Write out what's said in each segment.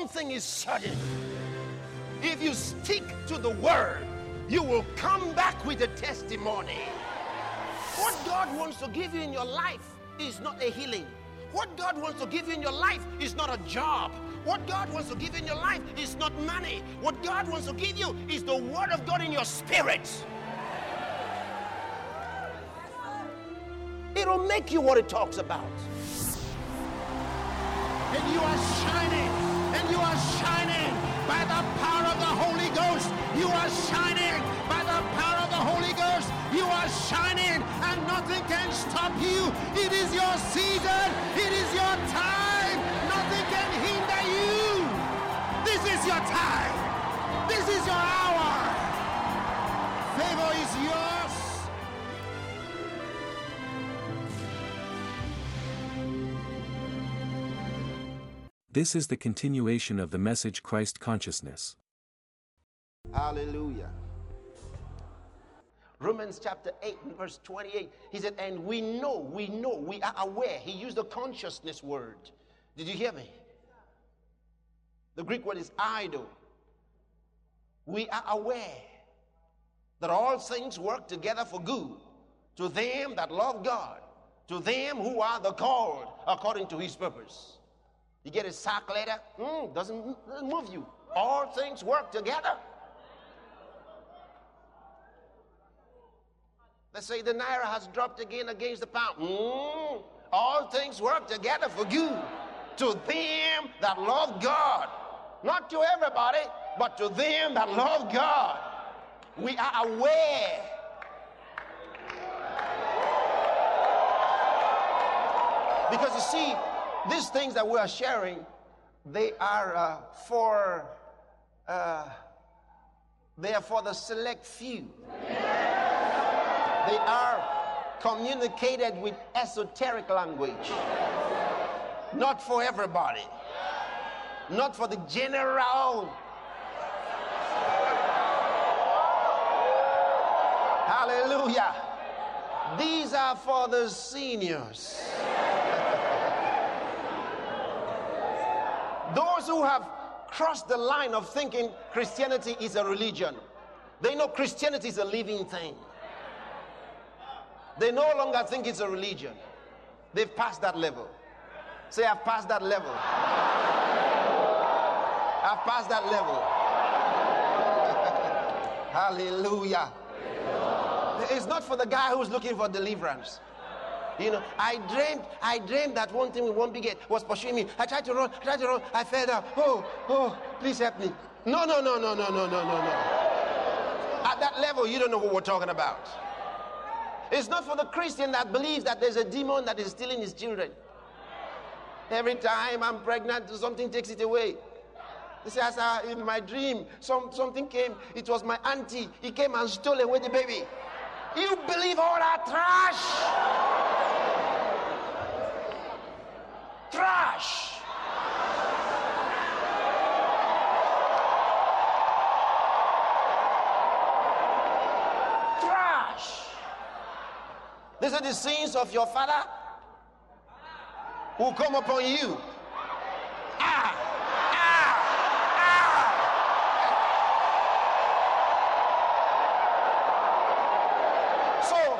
thing is certain. If you stick to the word, you will come back with a testimony. What God wants to give you in your life is not a healing. What God wants to give you in your life is not a job. What God wants to give you in your life is not money. What God wants to give you is the word of God in your spirit. It'll make you what it talks about. And you are shining. And you are shining by the power of the Holy Ghost. You are shining by the power of the Holy Ghost. You are shining and nothing can stop you. It is your season. It is your time. Nothing can hinder you. This is your time. This is your hour. Favor is yours. This is the continuation of the message Christ Consciousness. Hallelujah. Romans chapter 8 and verse 28. He said, and we know, we are aware. He used the consciousness word. Did you hear me? The Greek word is eido. We are aware that all things work together for good to them that love God, to them who are the called according to his purpose. You get a sack letter? Doesn't move you. All things work together. Let's say the naira has dropped again against the pound. All things work together for good to them that love God. Not to everybody, but to them that love God. We are aware. Because you see, these things that we are sharing, they are for the select few. They are communicated with esoteric language. Not for everybody. Not for the general. Hallelujah. These are for the seniors. Those who have crossed the line of thinking Christianity is a religion. They know Christianity is a living thing. They no longer think it's a religion. They've passed that level. Say, I've passed that level. I've passed that level. Hallelujah. It's not for the guy who's looking for deliverance. You know, I dreamed that one thing with one big head was pursuing me. I tried to run, I fell down. Oh, please help me. No. At that level, you don't know what we're talking about. It's not for the Christian that believes that there's a demon that is stealing his children. Every time I'm pregnant, something takes it away. They say, in my dream, something came. It was my auntie. He came and stole away the baby. You believe all that trash? Trash. Trash. These are the sins of your father who come upon you. So,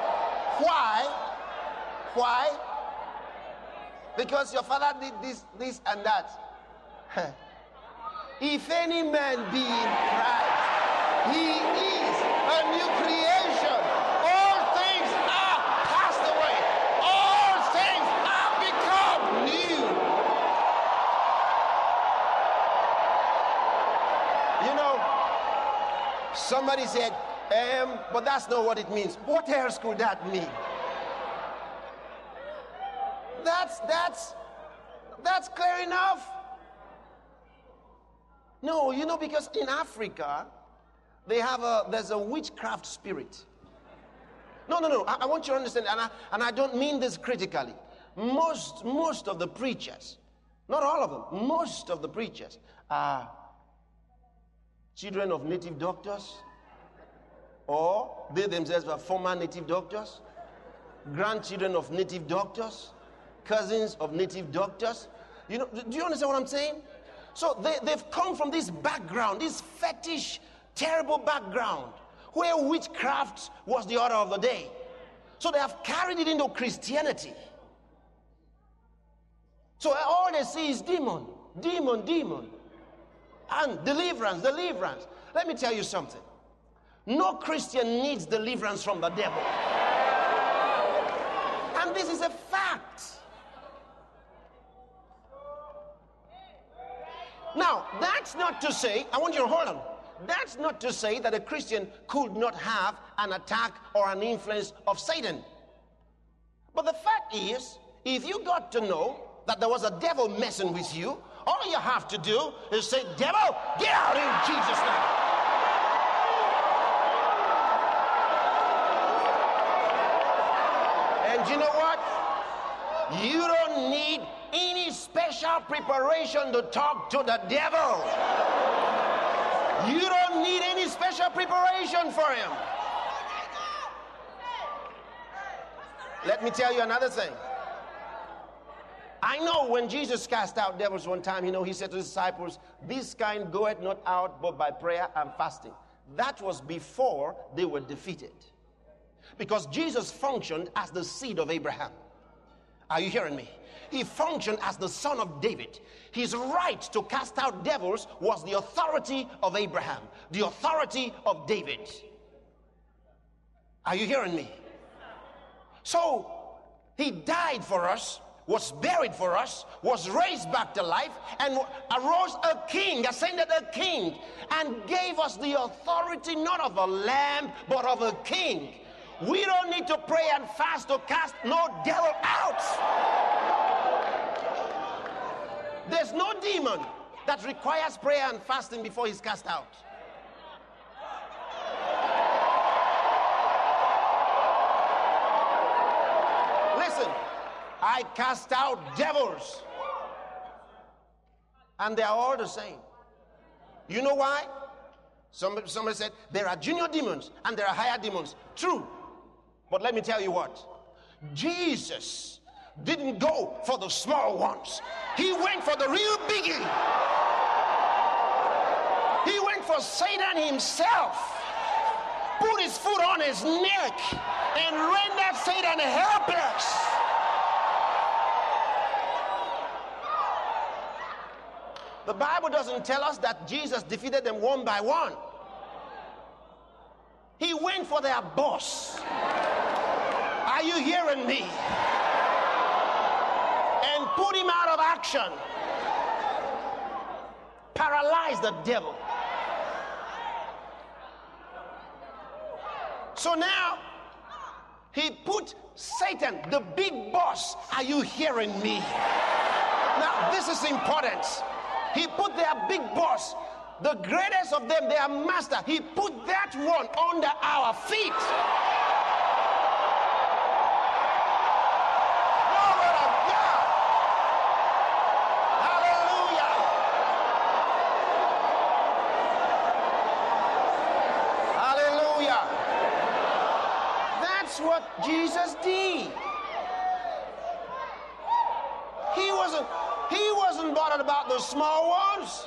why? Because your father did this and that. If any man be in Christ, he is a new creation. All things are passed away. All things are become new. You know, somebody said, but that's not what it means. What else could that mean? That's clear enough. No, you know, because in Africa, there's a witchcraft spirit. No. I want you to understand, and I don't mean this critically. Most of the preachers, not all of them, most of the preachers are children of native doctors, or they themselves are former native doctors, grandchildren of native doctors, cousins of native doctors. You know, do you understand what I'm saying? So they've come from this background, this fetish, terrible background, where witchcraft was the order of the day. So they have carried it into Christianity. So all they see is demon, demon, demon. And deliverance, deliverance. Let me tell you something. No Christian needs deliverance from the devil. And this is a fact. Now, that's not to say, I want you to hold on. That's not to say that a Christian could not have an attack or an influence of Satan. But the fact is, if you got to know that there was a devil messing with you, all you have to do is say, devil, get out in Jesus' name. And you know what? You don't need any special preparation to talk to the devil. You don't need any special preparation for him. Let me tell you another thing. I know when Jesus cast out devils one time, he said to his disciples, this kind goeth not out but by prayer and fasting. That was before they were defeated. Because Jesus functioned as the seed of Abraham. Are you hearing me? He functioned as the son of David. His right to cast out devils was the authority of Abraham, the authority of David. Are you hearing me? So, he died for us, was buried for us, was raised back to life, and arose a king, ascended a king, and gave us the authority not of a lamb, but of a king. We don't need to pray and fast to cast no devil out. There's no demon that requires prayer and fasting before he's cast out. Listen, I cast out devils, and they are all the same. You know why? Somebody said there are junior demons and there are higher demons. True. But let me tell you what. Jesus didn't go for the small ones. He went for the real biggie. He went for Satan himself. Put his foot on his neck and rendered Satan helpless. The Bible doesn't tell us that Jesus defeated them one by one. He went for their boss. Are you hearing me? And put him out of action. Paralyze the devil. So now, he put Satan, the big boss. Are you hearing me? Now, this is important. He put their big boss, the greatest of them, their master, he put that one under our feet. Glory to God. Hallelujah. Hallelujah. That's what Jesus did. He wasn't bothered about the small ones.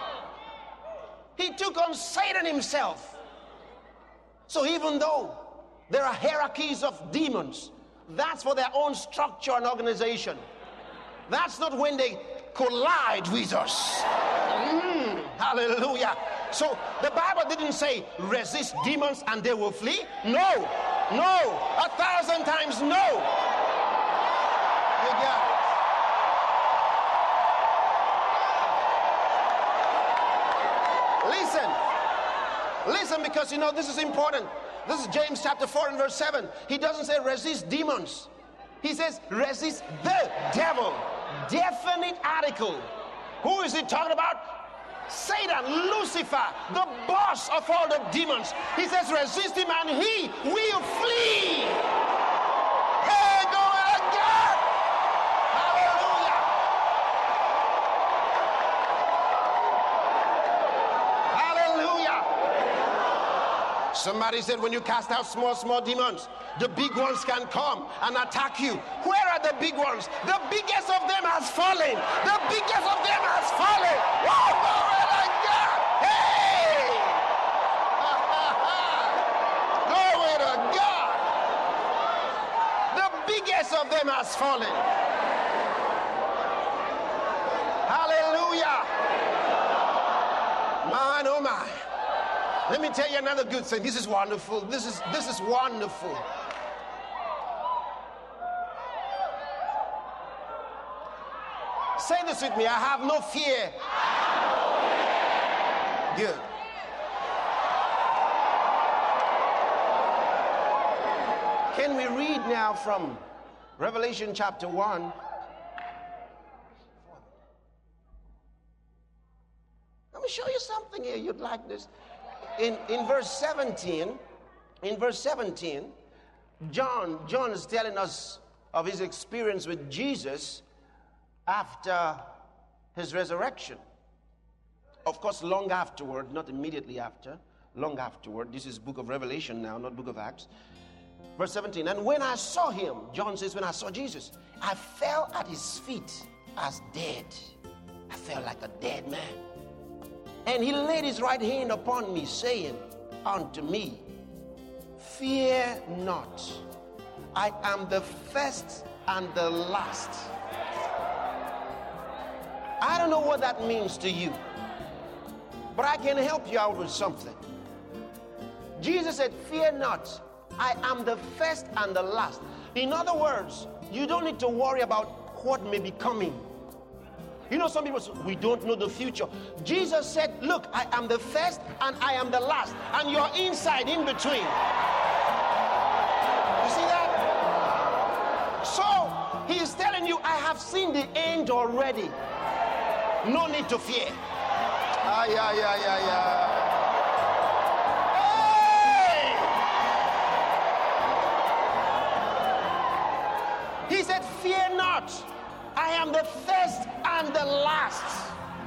He took on Satan himself. So even though there are hierarchies of demons, that's for their own structure and organization. That's not when they collide with us. Hallelujah. So the Bible didn't say resist demons and they will flee. No, 1,000 times no. You got it. Listen, because this is important. This is James chapter 4 and verse 7. He doesn't say resist demons. He says resist the devil. Definite article. Who is he talking about? Satan, Lucifer, the boss of all the demons. He says resist him and he will flee. Hey, glory to God. Hallelujah. Somebody said when you cast out small demons, the big ones can come and attack you. Where are the big ones? The biggest of them has fallen. The biggest of them has fallen. Oh, glory to God. Hey! Glory to God. The biggest of them has fallen. Hallelujah. Man, oh my. Let me tell you another good thing. This is wonderful. This is wonderful. Say this with me. I have no fear. Good. Can we read now from Revelation chapter 1? Let me show you something here. You'd like this. In verse 17, John is telling us of his experience with Jesus after his resurrection. Of course, long afterward, not immediately after, long afterward. This is book of Revelation now, not book of Acts. Verse 17, and when I saw him, John says, when I saw Jesus, I fell at his feet as dead. I felt like a dead man. And he laid his right hand upon me, saying unto me, fear not. I am the first and the last. I don't know what that means to you, but I can help you out with something. Jesus said, fear not. I am the first and the last. In other words, you don't need to worry about what may be coming. You know, some people say, we don't know the future. Jesus said, look, I am the first and I am the last. And you're inside, in between. You see that? So, he is telling you, I have seen the end already. No need to fear. Hey! He said, fear not. I am the first and the last.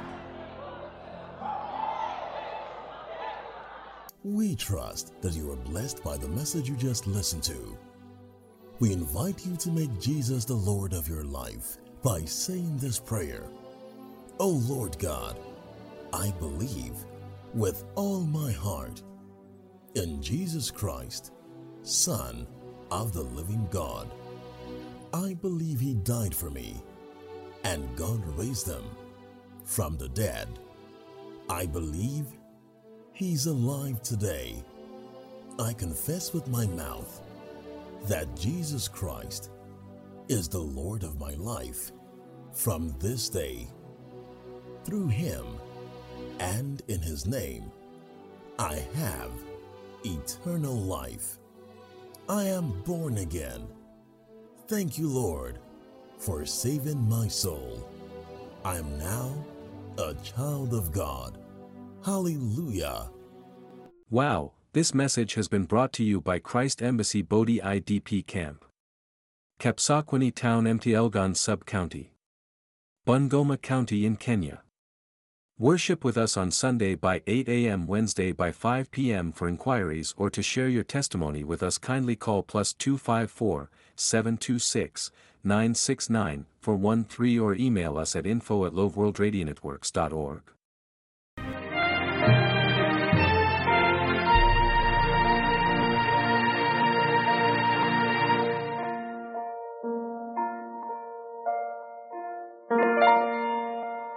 We trust that you are blessed by the message you just listened to. We invite you to make Jesus the Lord of your life by saying this prayer. Oh Lord God, I believe with all my heart in Jesus Christ, Son of the living God. I believe he died for me, and God raised him from the dead. I believe he's alive today. I confess with my mouth that Jesus Christ is the Lord of my life from this day. Through him and in his name, I have eternal life. I am born again. Thank you, Lord, for saving my soul. I am now a child of God. Hallelujah. Wow, this message has been brought to you by Christ Embassy Bodhi IDP Camp, Kapsakwini Town, Mt. Elgon Sub-County, Bungoma County in Kenya. Worship with us on Sunday by 8 a.m. Wednesday by 5 p.m. For inquiries or to share your testimony with us, kindly call +254 726 969 413 or email us at info@loveworldradionetworks.org.